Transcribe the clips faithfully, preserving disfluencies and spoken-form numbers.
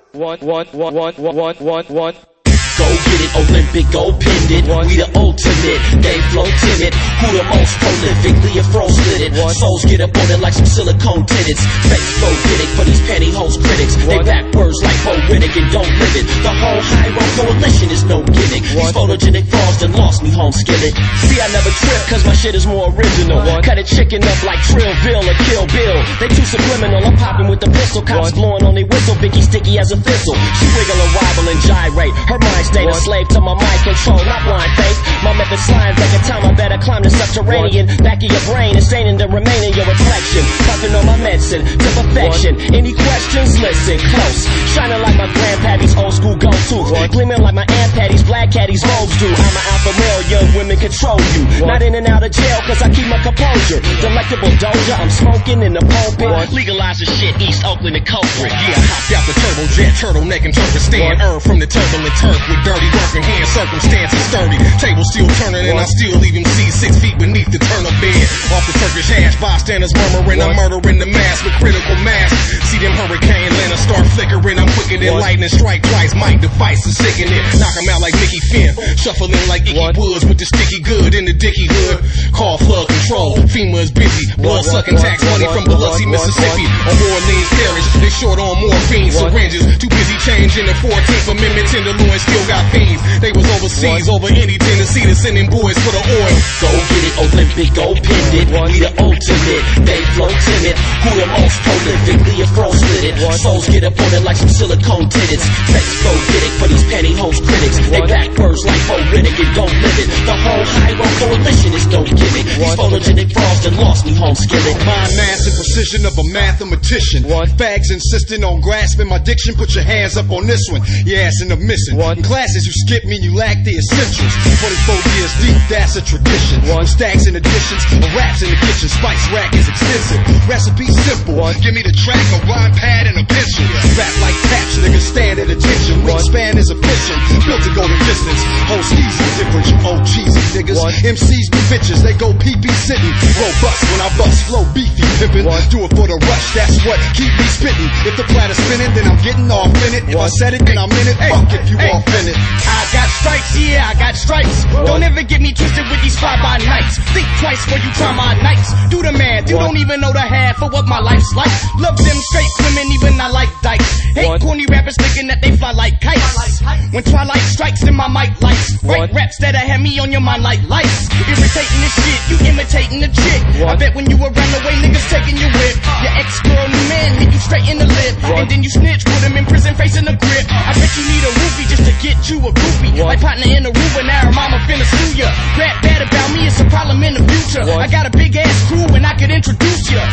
One, one, one, one, one, one, one. Go get it, Olympic, gold pendant. We the ultimate, they flow timid. Who the most prolific, Leah Frost split it. Souls get up on it like some silicone titties. Fake flow it for these pantyhose critics. They backwards like Bo Riddick and don't live it. The whole high road coalition is no gimmick. These photogenic frauds done lost me home skillet. See, I never trip cause my shit is more original. Cut a chicken up like Trillville or Kill Bill. They too subliminal, I'm popping with the pistol. Cops blowing on they whistle, Vicky sticky as a thistle. She wiggle and wobble and gyrate. Her mind stayed a slave to my mind control, not blind faith. My method slides like a time I better climb the subterranean. Back of your brain and staining the remaining your reflection. Puffing on my medicine to perfection. Any questions? Listen close. Shining like my grandpappy's old school go-to. Gleaming like my aunt Patty's black caddies robes do. I'm an alpha male, young women control you. Not in and out of jail cause I keep my composure. Delectable doja, I'm smoking in the pulpit. Legalize the shit, East Oakland and culprit. Yeah, hopped out the turbojet, turtleneck and Turkestan. Earn from the turbulent turf with dirty working hands, circumstances sturdy. Table still turning and I still leave him see six feet beneath the turnip bed. Off the Turkish hash, bystanders murmuring, I'm murdering the mass with critical mass. See them hurricane lanterns start flickering, I'm quicker than lightning, strike twice, mic device is sickening. Knock him out like Mickey Finn, shuffling like Icky Woods with the sticky good in the dicky hood. Call flood control, FEMA is busy, blood sucking tax money from Biloxi, Mississippi. On Orleans Parish, they short on morphine syringes, too busy changing the fourteenth Amendment, Tenderloin still got fiends. They was overseas, over any Tennessee to sending boys for the oil. Go get it, Olympic, gold pendant. We the ultimate, they flow timid. Who the most prolific, Leah Frost split it. Souls get up on it like some silicone titties. Fakes flow get it for these pantyhose critics. They backwards like Bo Riddick and don't live it. The whole high road coalition is no gimmick. These photogenic frauds done lost me home skillet. Mind mass and precision of a mathematician. Fags insisting on grasping my diction. Put your hands up on this one. Your ass in the missing. In classes you skip mean you lack the essentials. twenty-four years deep, that's a tradition. One stacks and additions, raps in the kitchen. Spice rack is extensive. Recipe simple. Give me the track, a rhyme pad and a pencil. Rap like taps, niggas stand at attention. Wingspan is efficient, built to go the distance. Whole skis are different, you old cheesy niggas. M Cs be bitches, they go pee pee sitting. Robust when I bust, flow beefy pimpin'. Do it for the rush, that's what keep me spittin'. If the platter's spinning, then I'm getting off in it. If I said it, then I'm in it. Fuck if you off in it. I got stripes, yeah, I got stripes. Don't ever get me twisted with these fly-by nights. Think twice before you try my nights. Do the math, you don't even know the half of what my life's like. Love them straight women, even I like dykes. Hate corny rappers thinking that they fly like kites. When twilight strikes, then my mic lights. Write raps that'll have me on your mind like lights. Irritating this shit, you imitating the chick. I bet when you around the way, niggas taking your whip. Your ex-girl, new man, hit you straight in the lip. And then you snitch, put him in prison, facing the grip. I bet you need a roofie just to get you a groupie. Like partner in a Aruba, now her mama finna sue ya. Rap bad about me, it's a problem in the future. I got a big ass crew and I could introduce ya.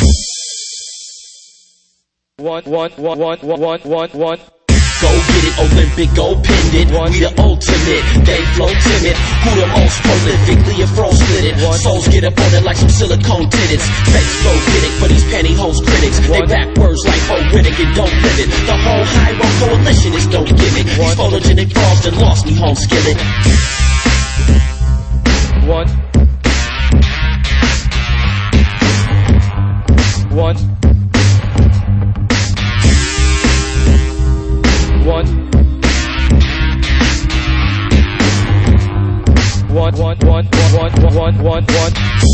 One, one, one, one, one, one, one. Go get it, Olympic, gold pendant. We the ultimate, they flow timid. Who the most prolific, Leah Frost split it. Souls get up on it like some silicone titties. Fakes flow get it for these pantyhose critics. They backwards like Bo Riddick and don't live it. The whole high road coalition is no gimmick. These photogenic frauds done lost me home skillet. One. One. One. One, one, one, one, one, one, one, one.